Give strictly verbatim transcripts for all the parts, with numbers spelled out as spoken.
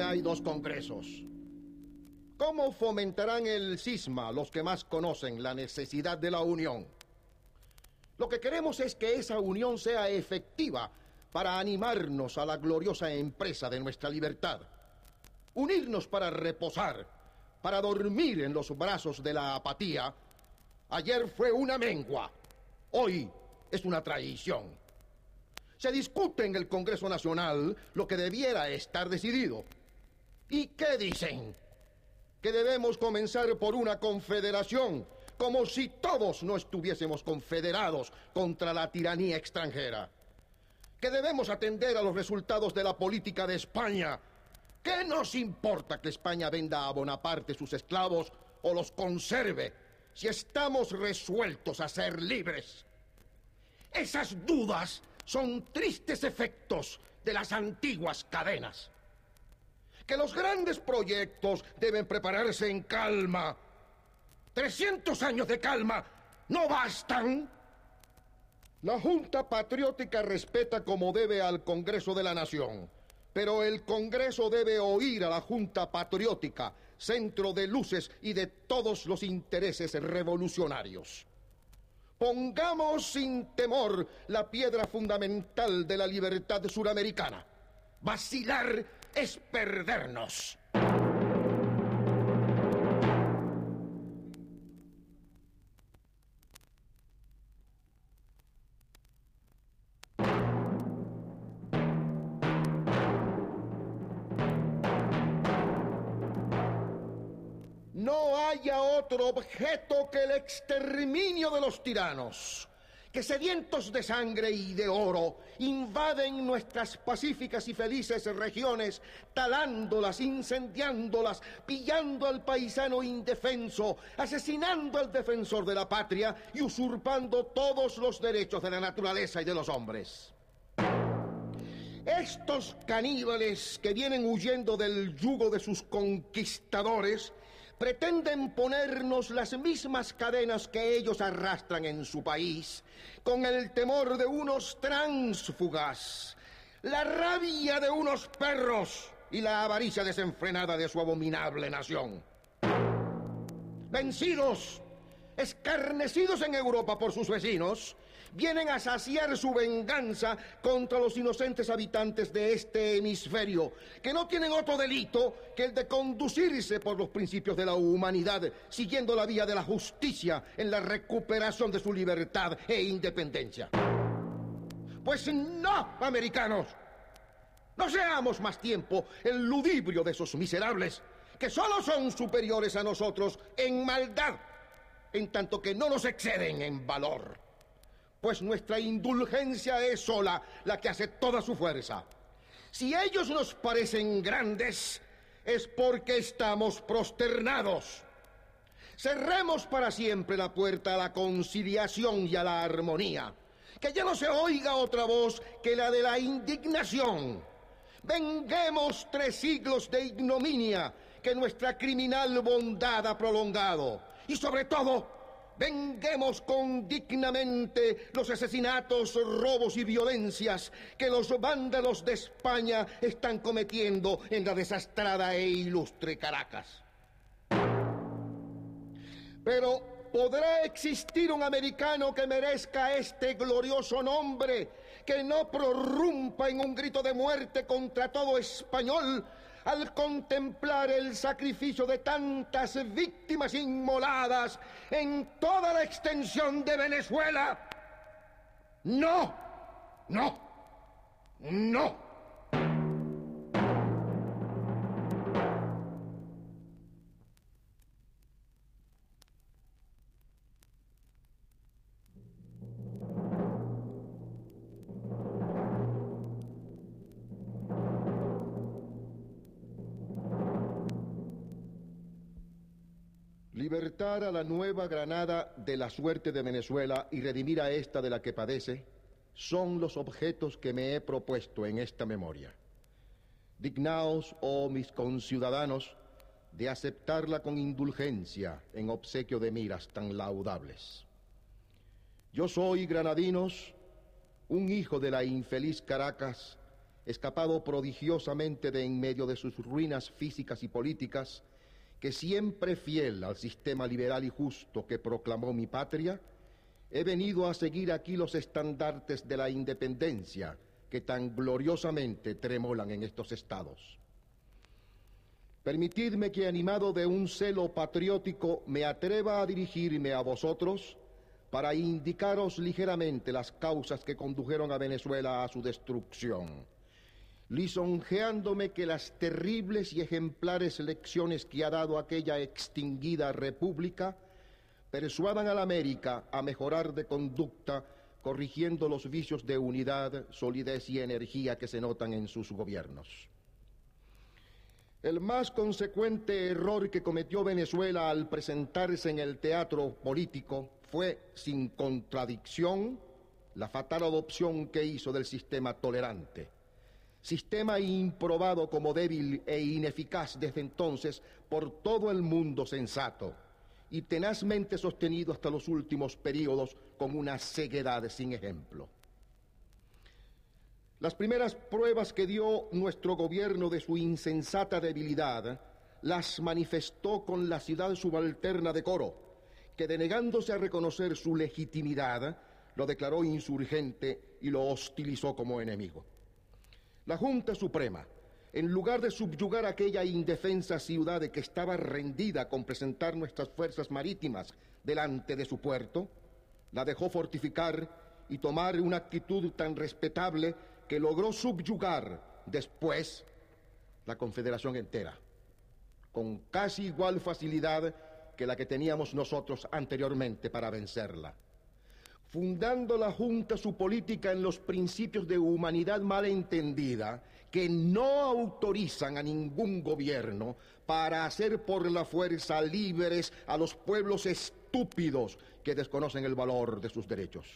hay dos congresos. ¿Cómo fomentarán el cisma los que más conocen la necesidad de la unión? Lo que queremos es que esa unión sea efectiva para animarnos a la gloriosa empresa de nuestra libertad. Unirnos para reposar, para dormir en los brazos de la apatía. Ayer fue una mengua, hoy es una traición. Se discute en el Congreso Nacional lo que debiera estar decidido. ¿Y qué dicen? Que debemos comenzar por una confederación, como si todos no estuviésemos confederados contra la tiranía extranjera. Que debemos atender a los resultados de la política de España. ¿Qué nos importa que España venda a Bonaparte sus esclavos o los conserve, si estamos resueltos a ser libres? Esas dudas son tristes efectos de las antiguas cadenas. Que los grandes proyectos deben prepararse en calma. Trescientos años de calma no bastan. La Junta Patriótica respeta como debe al Congreso de la Nación, pero el Congreso debe oír a la Junta Patriótica, centro de luces y de todos los intereses revolucionarios. Pongamos sin temor la piedra fundamental de la libertad suramericana. Vacilar es perdernos. No haya otro objeto que el exterminio de los tiranos, que sedientos de sangre y de oro invaden nuestras pacíficas y felices regiones, talándolas, incendiándolas, pillando al paisano indefenso, asesinando al defensor de la patria y usurpando todos los derechos de la naturaleza y de los hombres. Estos caníbales que vienen huyendo del yugo de sus conquistadores pretenden ponernos las mismas cadenas que ellos arrastran en su país, con el temor de unos tránsfugas, la rabia de unos perros y la avaricia desenfrenada de su abominable nación. Vencidos, escarnecidos en Europa por sus vecinos, vienen a saciar su venganza contra los inocentes habitantes de este hemisferio, que no tienen otro delito que el de conducirse por los principios de la humanidad, siguiendo la vía de la justicia en la recuperación de su libertad e independencia. Pues no, americanos, no seamos más tiempo el ludibrio de esos miserables, que solo son superiores a nosotros en maldad, en tanto que no nos exceden en valor. Pues nuestra indulgencia es sola la que hace toda su fuerza. Si ellos nos parecen grandes, es porque estamos prosternados. Cerremos para siempre la puerta a la conciliación y a la armonía. Que ya no se oiga otra voz que la de la indignación. Venguemos tres siglos de ignominia que nuestra criminal bondad ha prolongado. Y sobre todo, venguemos con dignamente los asesinatos, robos y violencias que los vándalos de España están cometiendo en la desastrada e ilustre Caracas. Pero ¿podrá existir un americano que merezca este glorioso nombre, que no prorrumpa en un grito de muerte contra todo español al contemplar el sacrificio de tantas víctimas inmoladas en toda la extensión de Venezuela? No, no, no. Libertar a la Nueva Granada de la suerte de Venezuela y redimir a esta de la que padece son los objetos que me he propuesto en esta memoria. Dignaos, oh mis conciudadanos, de aceptarla con indulgencia en obsequio de miras tan laudables. Yo soy, granadinos, un hijo de la infeliz Caracas, escapado prodigiosamente de en medio de sus ruinas físicas y políticas, que siempre fiel al sistema liberal y justo que proclamó mi patria, he venido a seguir aquí los estandartes de la independencia que tan gloriosamente tremolan en estos estados. Permitidme que, animado de un celo patriótico, me atreva a dirigirme a vosotros para indicaros ligeramente las causas que condujeron a Venezuela a su destrucción, lisonjeándome que las terribles y ejemplares lecciones que ha dado aquella extinguida república persuadan a la América a mejorar de conducta, corrigiendo los vicios de unidad, solidez y energía que se notan en sus gobiernos. El más consecuente error que cometió Venezuela al presentarse en el teatro político fue, sin contradicción, la fatal adopción que hizo del sistema tolerante. Sistema improbado como débil e ineficaz desde entonces por todo el mundo sensato y tenazmente sostenido hasta los últimos períodos con una ceguedad sin ejemplo. Las primeras pruebas que dio nuestro gobierno de su insensata debilidad las manifestó con la ciudad subalterna de Coro, que denegándose a reconocer su legitimidad, lo declaró insurgente y lo hostilizó como enemigo. La Junta Suprema, en lugar de subyugar aquella indefensa ciudad que estaba rendida con presentar nuestras fuerzas marítimas delante de su puerto, la dejó fortificar y tomar una actitud tan respetable que logró subyugar después la Confederación entera, con casi igual facilidad que la que teníamos nosotros anteriormente para vencerla. Fundando la Junta su política en los principios de humanidad mal entendida, que no autorizan a ningún gobierno para hacer por la fuerza libres a los pueblos estúpidos que desconocen el valor de sus derechos.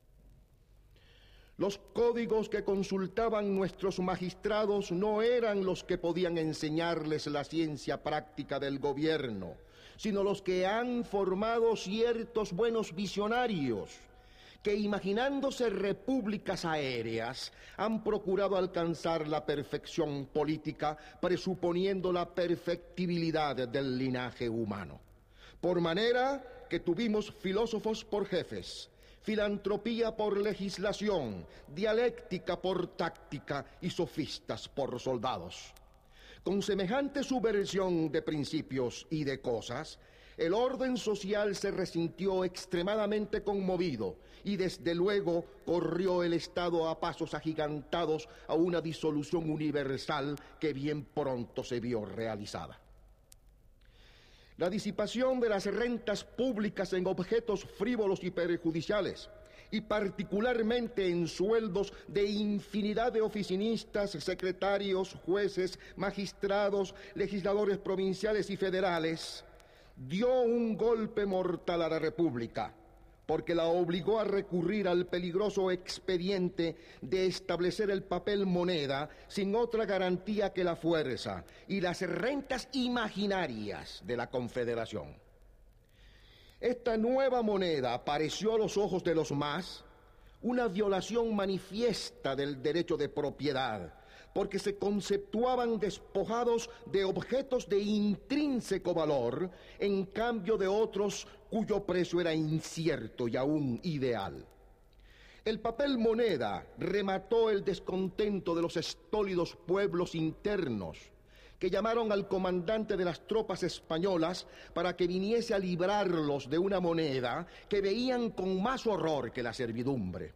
Los códigos que consultaban nuestros magistrados no eran los que podían enseñarles la ciencia práctica del gobierno, sino los que han formado ciertos buenos visionarios, que imaginándose repúblicas aéreas han procurado alcanzar la perfección política presuponiendo la perfectibilidad del linaje humano. Por manera que tuvimos filósofos por jefes, filantropía por legislación, dialéctica por táctica y sofistas por soldados. Con semejante subversión de principios y de cosas, el orden social se resintió extremadamente conmovido y desde luego corrió el Estado a pasos agigantados a una disolución universal que bien pronto se vio realizada. La disipación de las rentas públicas en objetos frívolos y perjudiciales, y particularmente en sueldos de infinidad de oficinistas, secretarios, jueces, magistrados, legisladores provinciales y federales, dio un golpe mortal a la República, porque la obligó a recurrir al peligroso expediente de establecer el papel moneda sin otra garantía que la fuerza y las rentas imaginarias de la Confederación. Esta nueva moneda apareció a los ojos de los más una violación manifiesta del derecho de propiedad, porque se conceptuaban despojados de objetos de intrínseco valor en cambio de otros cuyo precio era incierto y aún ideal. El papel moneda remató el descontento de los estólidos pueblos internos, que llamaron al comandante de las tropas españolas para que viniese a librarlos de una moneda que veían con más horror que la servidumbre.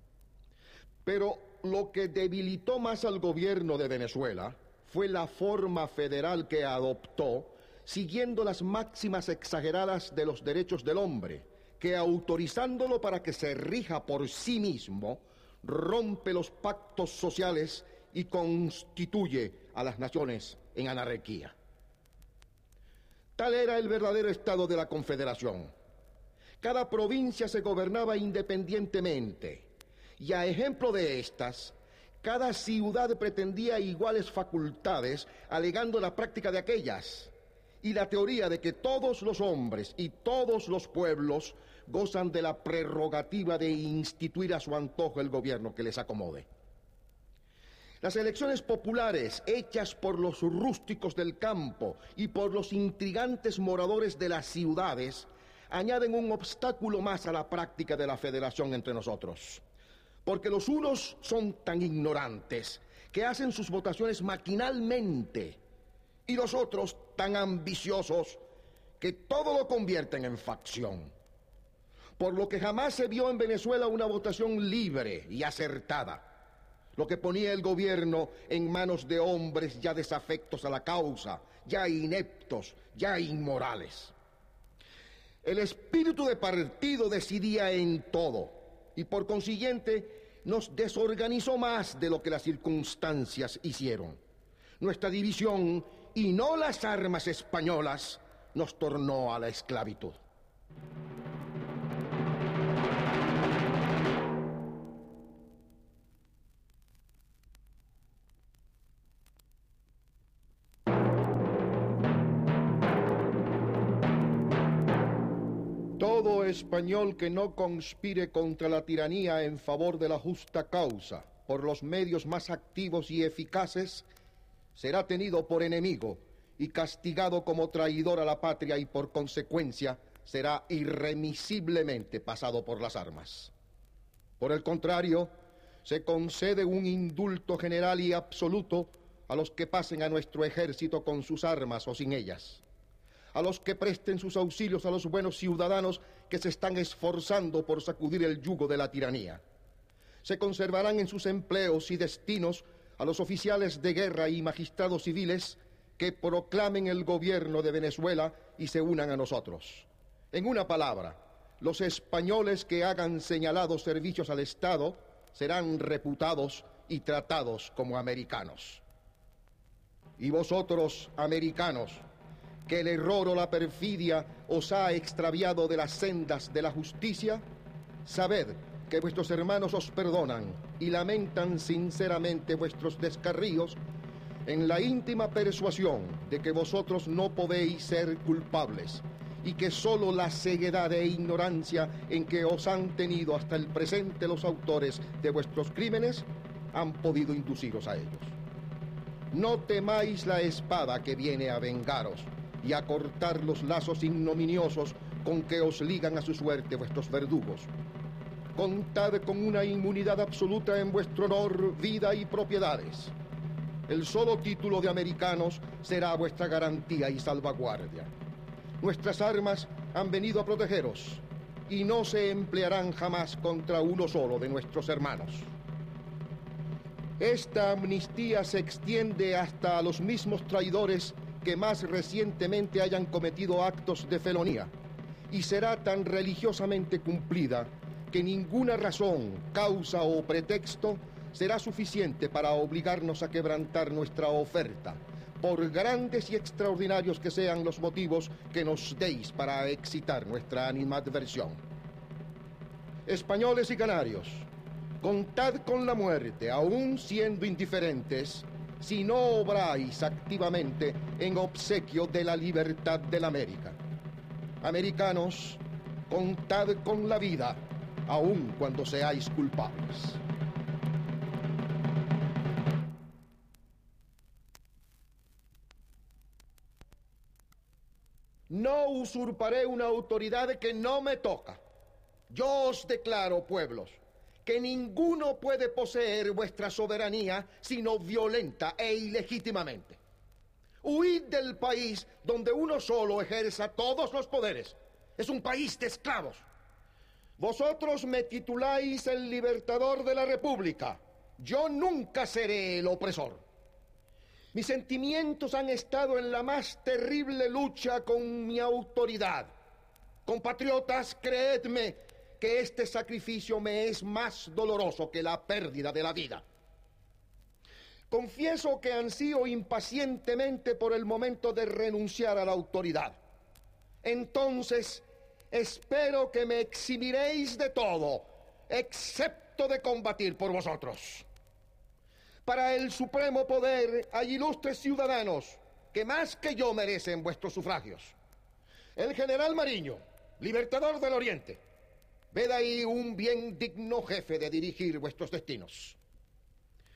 Pero lo que debilitó más al gobierno de Venezuela fue la forma federal que adoptó, siguiendo las máximas exageradas de los derechos del hombre, que autorizándolo para que se rija por sí mismo, rompe los pactos sociales y constituye a las naciones en anarquía. Tal era el verdadero estado de la Confederación. Cada provincia se gobernaba independientemente, y a ejemplo de estas, cada ciudad pretendía iguales facultades, alegando la práctica de aquellas, y la teoría de que todos los hombres y todos los pueblos gozan de la prerrogativa de instituir a su antojo el gobierno que les acomode. Las elecciones populares hechas por los rústicos del campo y por los intrigantes moradores de las ciudades añaden un obstáculo más a la práctica de la federación entre nosotros. Porque los unos son tan ignorantes que hacen sus votaciones maquinalmente y los otros tan ambiciosos que todo lo convierten en facción. Por lo que jamás se vio en Venezuela una votación libre y acertada, lo que ponía el gobierno en manos de hombres ya desafectos a la causa, ya ineptos, ya inmorales. El espíritu de partido decidía en todo y por consiguiente nos desorganizó más de lo que las circunstancias hicieron. Nuestra división, y no las armas españolas, nos tornó a la esclavitud. Todo español que no conspire contra la tiranía en favor de la justa causa por los medios más activos y eficaces será tenido por enemigo y castigado como traidor a la patria y por consecuencia será irremisiblemente pasado por las armas. Por el contrario, se concede un indulto general y absoluto a los que pasen a nuestro ejército con sus armas o sin ellas, a los que presten sus auxilios a los buenos ciudadanos que se están esforzando por sacudir el yugo de la tiranía. Se conservarán en sus empleos y destinos a los oficiales de guerra y magistrados civiles que proclamen el gobierno de Venezuela y se unan a nosotros. En una palabra, los españoles que hagan señalados servicios al Estado serán reputados y tratados como americanos. Y vosotros, americanos, que el error o la perfidia os ha extraviado de las sendas de la justicia, sabed que vuestros hermanos os perdonan y lamentan sinceramente vuestros descarríos en la íntima persuasión de que vosotros no podéis ser culpables y que solo la ceguedad e ignorancia en que os han tenido hasta el presente los autores de vuestros crímenes han podido induciros a ellos. No temáis la espada que viene a vengaros y a cortar los lazos ignominiosos con que os ligan a su suerte vuestros verdugos. Contad con una inmunidad absoluta en vuestro honor, vida y propiedades. El solo título de americanos será vuestra garantía y salvaguardia. Nuestras armas han venido a protegeros y no se emplearán jamás contra uno solo de nuestros hermanos. Esta amnistía se extiende hasta a los mismos traidores que más recientemente hayan cometido actos de felonía y será tan religiosamente cumplida que ninguna razón, causa o pretexto será suficiente para obligarnos a quebrantar nuestra oferta, por grandes y extraordinarios que sean los motivos que nos deis para excitar nuestra animadversión. Españoles y canarios, contad con la muerte, aun siendo indiferentes, si no obráis activamente en obsequio de la libertad de la América. Americanos, contad con la vida, aun cuando seáis culpables. No usurparé una autoridad que no me toca. Yo os declaro, pueblos, que ninguno puede poseer vuestra soberanía sino violenta e ilegítimamente. Huid del país donde uno solo ejerza todos los poderes. Es un país de esclavos. Vosotros me tituláis el libertador de la República. Yo nunca seré el opresor. Mis sentimientos han estado en la más terrible lucha con mi autoridad. Compatriotas, creedme que este sacrificio me es más doloroso que la pérdida de la vida. Confieso que ansío impacientemente por el momento de renunciar a la autoridad. Entonces, espero que me eximiréis de todo, excepto de combatir por vosotros. Para el supremo poder hay ilustres ciudadanos que más que yo merecen vuestros sufragios. El general Mariño, libertador del Oriente. Ved ahí un bien digno jefe de dirigir vuestros destinos.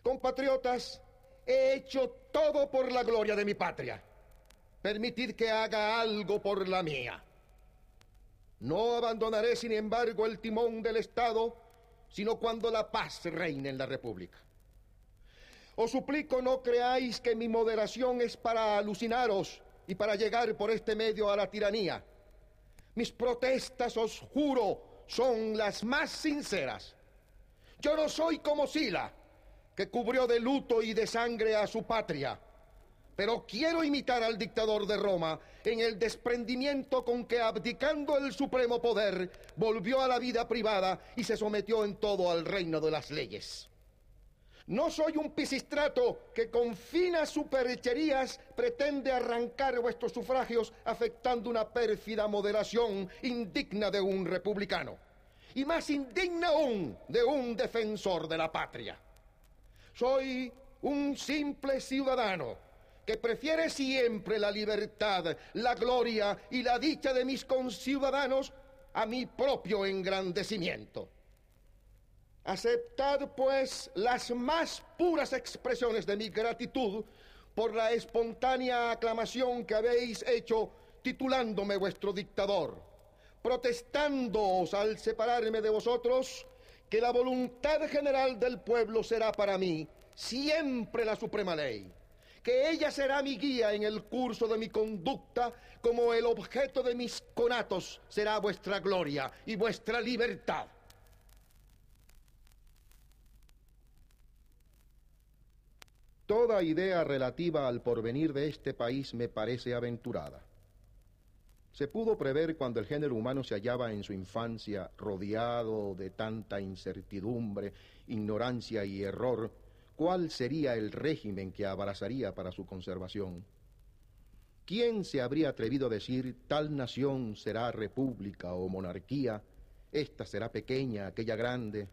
Compatriotas, he hecho todo por la gloria de mi patria. Permitid que haga algo por la mía. No abandonaré, sin embargo, el timón del Estado, sino cuando la paz reine en la República. Os suplico no creáis que mi moderación es para alucinaros y para llegar por este medio a la tiranía. Mis protestas, os juro, son las más sinceras. Yo no soy como Sila, que cubrió de luto y de sangre a su patria, pero quiero imitar al dictador de Roma en el desprendimiento con que, abdicando el supremo poder, volvió a la vida privada y se sometió en todo al reino de las leyes. No soy un Pisistrato que con finas supercherías pretende arrancar vuestros sufragios afectando una pérfida moderación indigna de un republicano, y más indigna aún de un defensor de la patria. Soy un simple ciudadano que prefiere siempre la libertad, la gloria y la dicha de mis conciudadanos a mi propio engrandecimiento. Aceptad, pues, las más puras expresiones de mi gratitud por la espontánea aclamación que habéis hecho titulándome vuestro dictador, protestándoos al separarme de vosotros que la voluntad general del pueblo será para mí siempre la suprema ley, que ella será mi guía en el curso de mi conducta, como el objeto de mis conatos será vuestra gloria y vuestra libertad. Toda idea relativa al porvenir de este país me parece aventurada. Se pudo prever cuando el género humano se hallaba en su infancia rodeado de tanta incertidumbre, ignorancia y error, cuál sería el régimen que abrazaría para su conservación. ¿Quién se habría atrevido a decir tal nación será república o monarquía, esta será pequeña, aquella grande?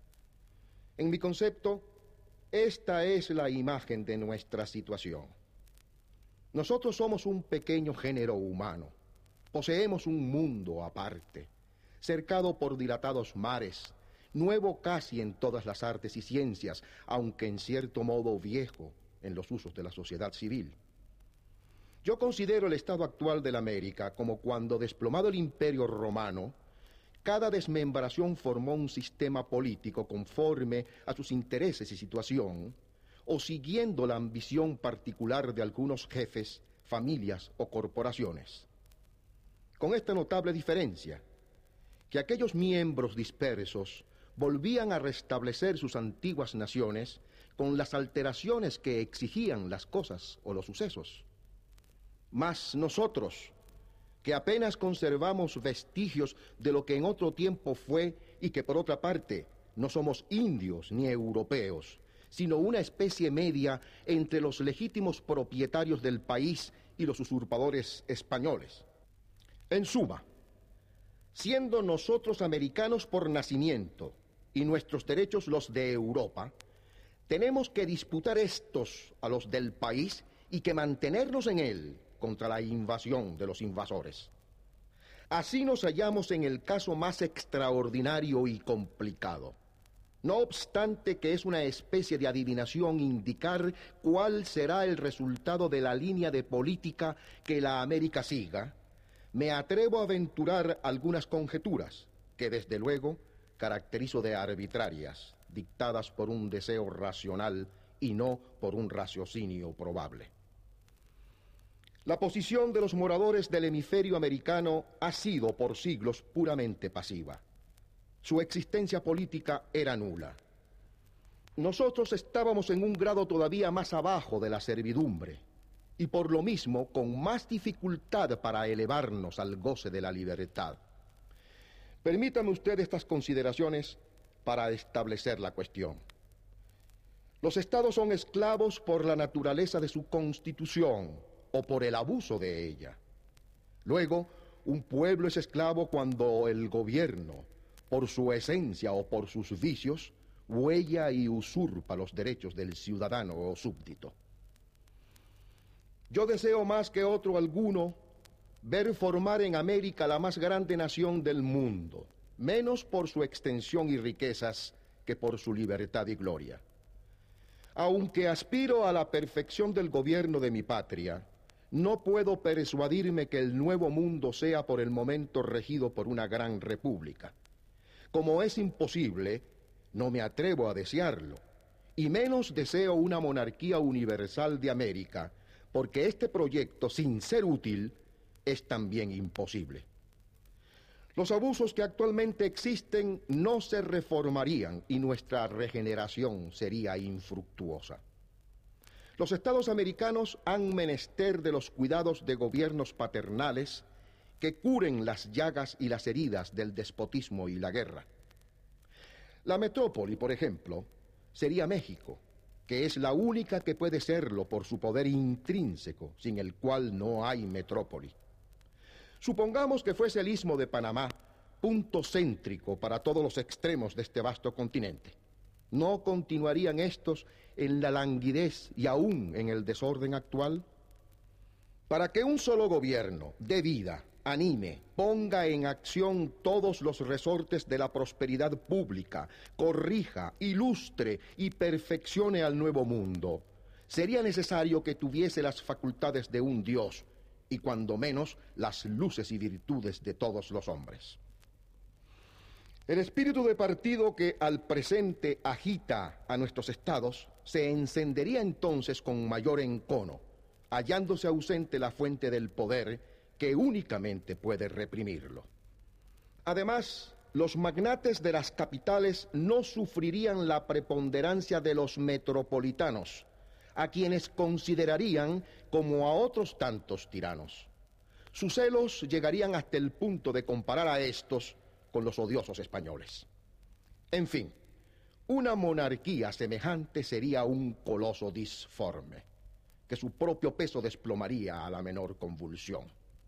En mi concepto, esta es la imagen de nuestra situación. Nosotros somos un pequeño género humano. Poseemos un mundo aparte, cercado por dilatados mares, nuevo casi en todas las artes y ciencias, aunque en cierto modo viejo en los usos de la sociedad civil. Yo considero el estado actual de la América como cuando, desplomado el Imperio Romano, cada desmembración formó un sistema político conforme a sus intereses y situación, o siguiendo la ambición particular de algunos jefes, familias o corporaciones. Con esta notable diferencia, que aquellos miembros dispersos volvían a restablecer sus antiguas naciones con las alteraciones que exigían las cosas o los sucesos. Mas nosotros, que apenas conservamos vestigios de lo que en otro tiempo fue y que por otra parte no somos indios ni europeos, sino una especie media entre los legítimos propietarios del país y los usurpadores españoles. En suma, siendo nosotros americanos por nacimiento y nuestros derechos los de Europa, tenemos que disputar estos a los del país y que mantenernos en él contra la invasión de los invasores. Así nos hallamos en el caso más extraordinario y complicado. No obstante que es una especie de adivinación indicar cuál será el resultado de la línea de política que la América siga, me atrevo a aventurar algunas conjeturas que desde luego caracterizo de arbitrarias, dictadas por un deseo racional y no por un raciocinio probable. La posición de los moradores del hemisferio americano ha sido por siglos puramente pasiva. Su existencia política era nula. Nosotros estábamos en un grado todavía más abajo de la servidumbre y por lo mismo con más dificultad para elevarnos al goce de la libertad. Permítame usted estas consideraciones para establecer la cuestión. Los estados son esclavos por la naturaleza de su constitución o por el abuso de ella. Luego, un pueblo es esclavo cuando el gobierno, por su esencia o por sus vicios, huella y usurpa los derechos del ciudadano o súbdito. Yo deseo más que otro alguno ver formar en América la más grande nación del mundo, menos por su extensión y riquezas que por su libertad y gloria. Aunque aspiro a la perfección del gobierno de mi patria, no puedo persuadirme que el nuevo mundo sea por el momento regido por una gran república. Como es imposible, no me atrevo a desearlo, y menos deseo una monarquía universal de América, porque este proyecto, sin ser útil, es también imposible. Los abusos que actualmente existen no se reformarían y nuestra regeneración sería infructuosa. Los estados americanos han menester de los cuidados de gobiernos paternales que curen las llagas y las heridas del despotismo y la guerra. La metrópoli, por ejemplo, sería México, que es la única que puede serlo por su poder intrínseco, sin el cual no hay metrópoli. Supongamos que fuese el Istmo de Panamá, punto céntrico para todos los extremos de este vasto continente. ¿No continuarían estos en la languidez y aún en el desorden actual? Para que un solo gobierno dé vida, anime, ponga en acción todos los resortes de la prosperidad pública, corrija, ilustre y perfeccione al nuevo mundo, sería necesario que tuviese las facultades de un Dios, y cuando menos las luces y virtudes de todos los hombres. El espíritu de partido que al presente agita a nuestros estados se encendería entonces con mayor encono, hallándose ausente la fuente del poder que únicamente puede reprimirlo. Además, los magnates de las capitales no sufrirían la preponderancia de los metropolitanos, a quienes considerarían como a otros tantos tiranos. Sus celos llegarían hasta el punto de comparar a estos con los odiosos españoles. En fin, una monarquía semejante sería un coloso disforme, que su propio peso desplomaría a la menor convulsión.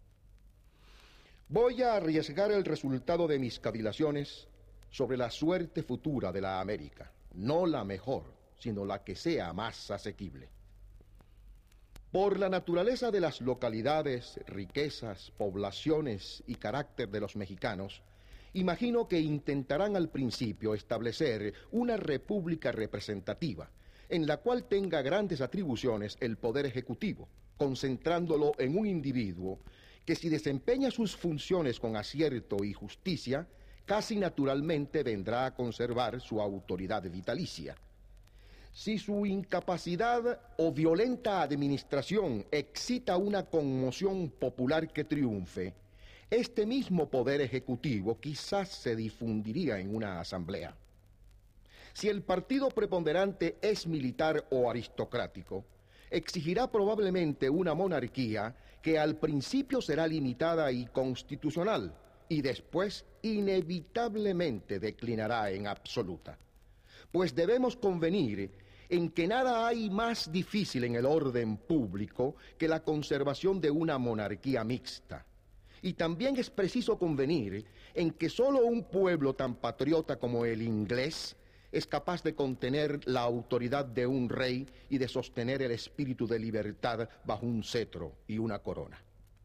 Voy a arriesgar el resultado de mis cavilaciones sobre la suerte futura de la América, no la mejor, sino la que sea más asequible. Por la naturaleza de las localidades, riquezas, poblaciones y carácter de los mexicanos, imagino que intentarán al principio establecer una república representativa, en la cual tenga grandes atribuciones el poder ejecutivo, concentrándolo en un individuo que, si desempeña sus funciones con acierto y justicia, casi naturalmente vendrá a conservar su autoridad vitalicia. Si su incapacidad o violenta administración excita una conmoción popular que triunfe, este mismo poder ejecutivo quizás se difundiría en una asamblea. Si el partido preponderante es militar o aristocrático, exigirá probablemente una monarquía que al principio será limitada y constitucional, y después inevitablemente declinará en absoluta. Pues debemos convenir en que nada hay más difícil en el orden público que la conservación de una monarquía mixta. Y también es preciso convenir en que solo un pueblo tan patriota como el inglés es capaz de contener la autoridad de un rey y de sostener el espíritu de libertad bajo un cetro y una corona.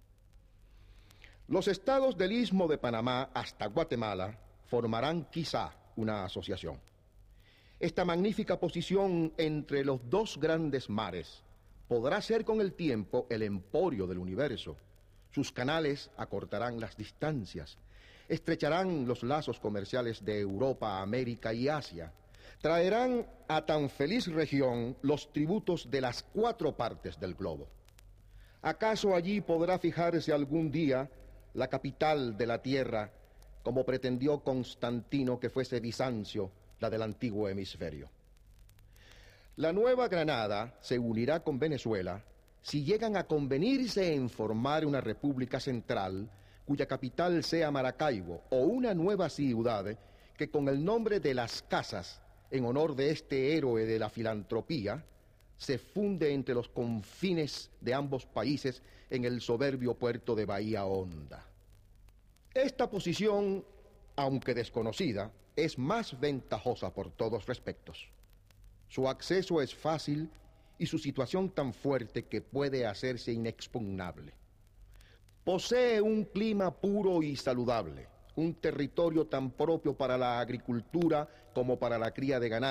Los estados del Istmo de Panamá hasta Guatemala formarán quizá una asociación. Esta magnífica posición entre los dos grandes mares podrá ser con el tiempo el emporio del universo. Sus canales acortarán las distancias, estrecharán los lazos comerciales de Europa, América y Asia, traerán a tan feliz región los tributos de las cuatro partes del globo. ¿Acaso allí podrá fijarse algún día la capital de la tierra, como pretendió Constantino que fuese Bizancio, la del antiguo hemisferio? La Nueva Granada se unirá con Venezuela si llegan a convenirse en formar una república central cuya capital sea Maracaibo, o una nueva ciudad que con el nombre de Las Casas, en honor de este héroe de la filantropía, se funde entre los confines de ambos países en el soberbio puerto de Bahía Honda. Esta posición, aunque desconocida, es más ventajosa por todos respectos. Su acceso es fácil y su situación tan fuerte que puede hacerse inexpugnable. Posee un clima puro y saludable, un territorio tan propio para la agricultura como para la cría de ganado,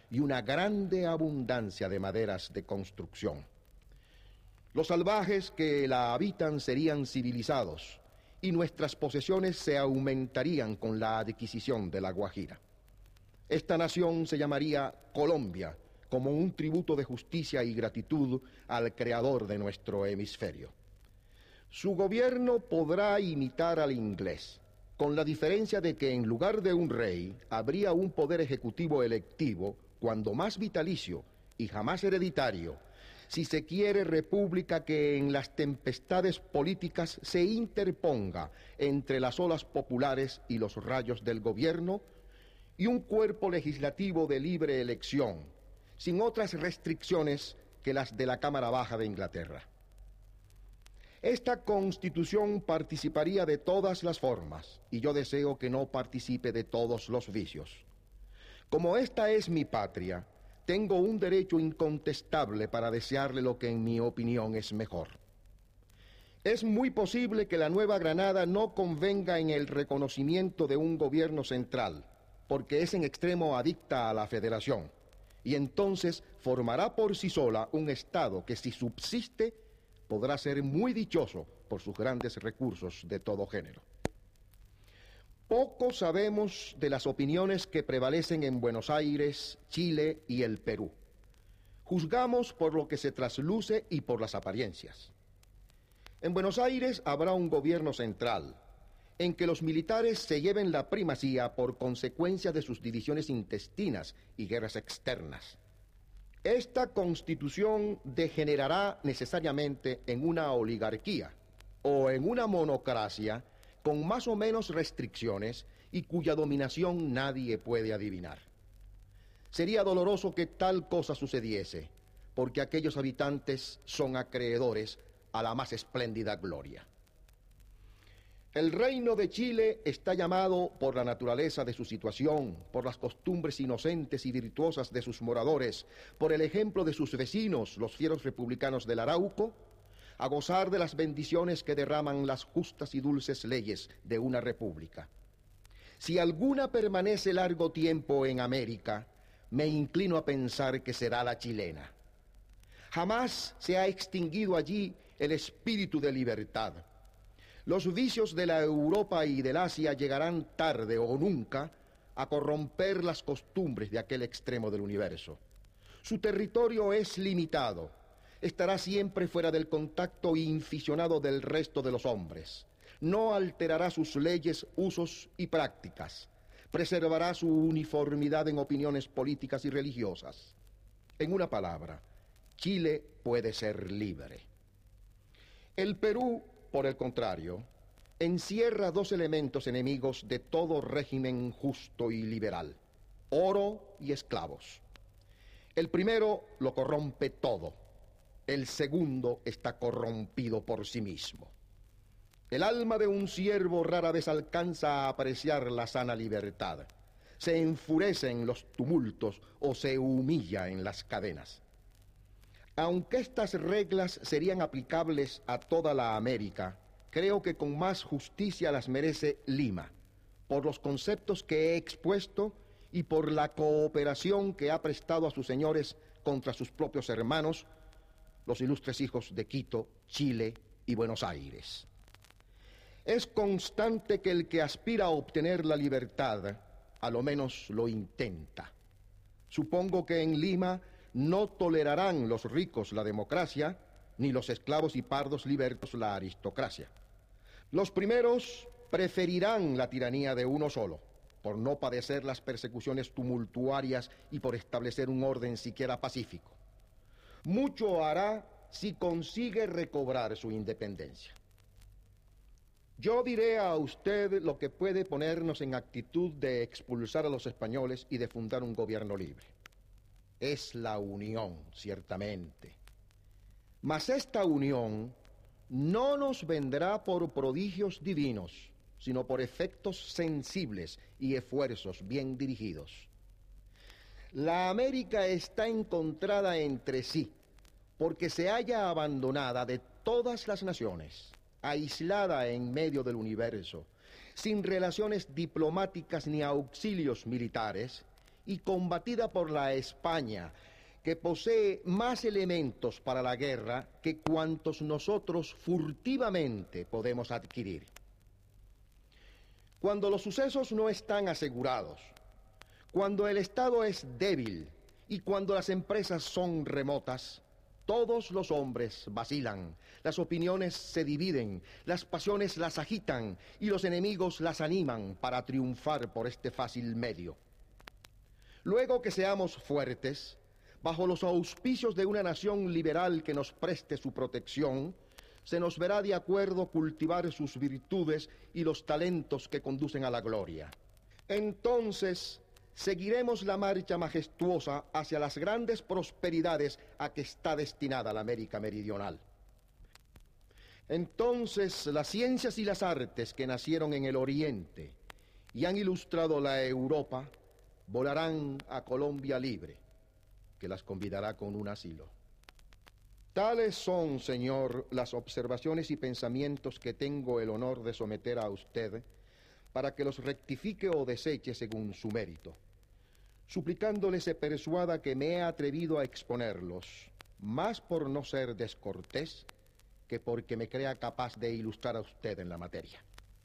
y una grande abundancia de maderas de construcción. Los salvajes que la habitan serían civilizados y nuestras posesiones se aumentarían con la adquisición de La Guajira. Esta nación se llamaría Colombia, como un tributo de justicia y gratitud al creador de nuestro hemisferio. Su gobierno podrá imitar al inglés, con la diferencia de que en lugar de un rey habría un poder ejecutivo electivo, cuando más vitalicio y jamás hereditario, si se quiere república que en las tempestades políticas se interponga entre las olas populares y los rayos del gobierno, y un cuerpo legislativo de libre elección, sin otras restricciones que las de la Cámara Baja de Inglaterra. Esta Constitución participaría de todas las formas, y yo deseo que no participe de todos los vicios. Como esta es mi patria, tengo un derecho incontestable para desearle lo que en mi opinión es mejor. Es muy posible que la Nueva Granada no convenga en el reconocimiento de un gobierno central, porque es en extremo adicta a la federación, y entonces formará por sí sola un Estado que, si subsiste, podrá ser muy dichoso por sus grandes recursos de todo género. Poco sabemos de las opiniones que prevalecen en Buenos Aires, Chile y el Perú. Juzgamos por lo que se trasluce y por las apariencias. En Buenos Aires habrá un gobierno central, en que los militares se lleven la primacía por consecuencia de sus divisiones intestinas y guerras externas. Esta Constitución degenerará necesariamente en una oligarquía o en una monocracia con más o menos restricciones y cuya dominación nadie puede adivinar. Sería doloroso que tal cosa sucediese, porque aquellos habitantes son acreedores a la más espléndida gloria. El reino de Chile está llamado por la naturaleza de su situación, por las costumbres inocentes y virtuosas de sus moradores, por el ejemplo de sus vecinos, los fieros republicanos del Arauco, a gozar de las bendiciones que derraman las justas y dulces leyes de una república. Si alguna permanece largo tiempo en América, me inclino a pensar que será la chilena. Jamás se ha extinguido allí el espíritu de libertad. Los vicios de la Europa y del Asia llegarán tarde o nunca a corromper las costumbres de aquel extremo del universo. Su territorio es limitado, estará siempre fuera del contacto inficionado del resto de los hombres. No alterará sus leyes, usos y prácticas. Preservará su uniformidad en opiniones políticas y religiosas. En una palabra, Chile puede ser libre. El Perú, por el contrario, encierra dos elementos enemigos de todo régimen justo y liberal: oro y esclavos. El primero lo corrompe todo. El segundo está corrompido por sí mismo. El alma de un siervo rara vez alcanza a apreciar la sana libertad. Se enfurece en los tumultos o se humilla en las cadenas. Aunque estas reglas serían aplicables a toda la América, creo que con más justicia las merece Lima, por los conceptos que he expuesto y por la cooperación que ha prestado a sus señores contra sus propios hermanos, los ilustres hijos de Quito, Chile y Buenos Aires. Es constante que el que aspira a obtener la libertad, a lo menos lo intenta. Supongo que en Lima no tolerarán los ricos la democracia, ni los esclavos y pardos libertos la aristocracia. Los primeros preferirán la tiranía de uno solo, por no padecer las persecuciones tumultuarias y por establecer un orden siquiera pacífico. Mucho hará si consigue recobrar su independencia. Yo diré a usted lo que puede ponernos en actitud de expulsar a los españoles y de fundar un gobierno libre. Es la unión, ciertamente. Mas esta unión no nos vendrá por prodigios divinos, sino por efectos sensibles y esfuerzos bien dirigidos. La América está encontrada entre sí, porque se halla abandonada de todas las naciones, aislada en medio del universo, sin relaciones diplomáticas ni auxilios militares, y combatida por la España, que posee más elementos para la guerra que cuantos nosotros furtivamente podemos adquirir. Cuando los sucesos no están asegurados, cuando el Estado es débil y cuando las empresas son remotas, todos los hombres vacilan, las opiniones se dividen, las pasiones las agitan y los enemigos las animan para triunfar por este fácil medio. Luego que seamos fuertes, bajo los auspicios de una nación liberal que nos preste su protección, se nos verá de acuerdo cultivar sus virtudes y los talentos que conducen a la gloria. Entonces, seguiremos la marcha majestuosa hacia las grandes prosperidades a que está destinada la América Meridional. Entonces, las ciencias y las artes que nacieron en el Oriente y han ilustrado la Europa, volarán a Colombia libre, que las convidará con un asilo. Tales son, señor, las observaciones y pensamientos que tengo el honor de someter a usted para que los rectifique o deseche según su mérito, suplicándole se persuada que me he atrevido a exponerlos, más por no ser descortés que porque me crea capaz de ilustrar a usted en la materia.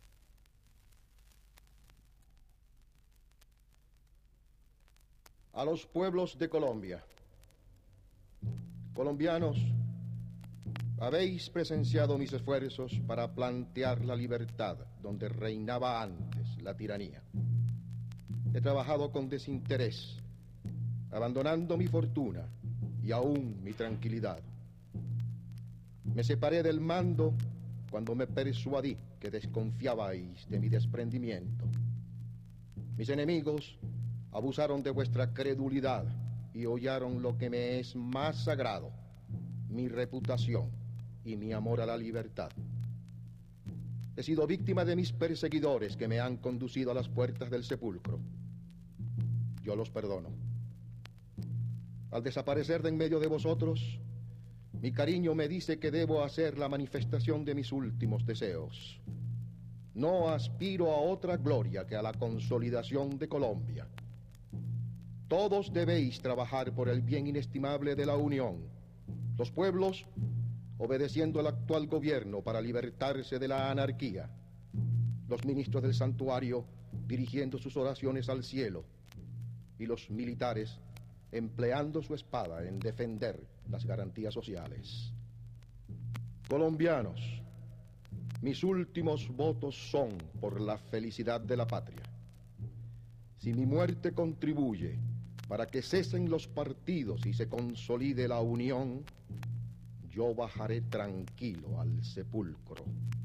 A los pueblos de Colombia. Colombianos, habéis presenciado mis esfuerzos para plantear la libertad donde reinaba antes la tiranía. He trabajado con desinterés, abandonando mi fortuna y aún mi tranquilidad. Me separé del mando cuando me persuadí que desconfiabais de mi desprendimiento. Mis enemigos abusaron de vuestra credulidad y hollaron lo que me es más sagrado, mi reputación y mi amor a la libertad. He sido víctima de mis perseguidores que me han conducido a las puertas del sepulcro. Yo los perdono. Al desaparecer de en medio de vosotros, mi cariño me dice que debo hacer la manifestación de mis últimos deseos. No aspiro a otra gloria que a la consolidación de Colombia. Todos debéis trabajar por el bien inestimable de la Unión. Los pueblos, obedeciendo al actual gobierno para libertarse de la anarquía. Los ministros del santuario, dirigiendo sus oraciones al cielo. Y los militares, empleando su espada en defender las garantías sociales. Colombianos, mis últimos votos son por la felicidad de la patria. Si mi muerte contribuye para que cesen los partidos y se consolide la unión, yo bajaré tranquilo al sepulcro.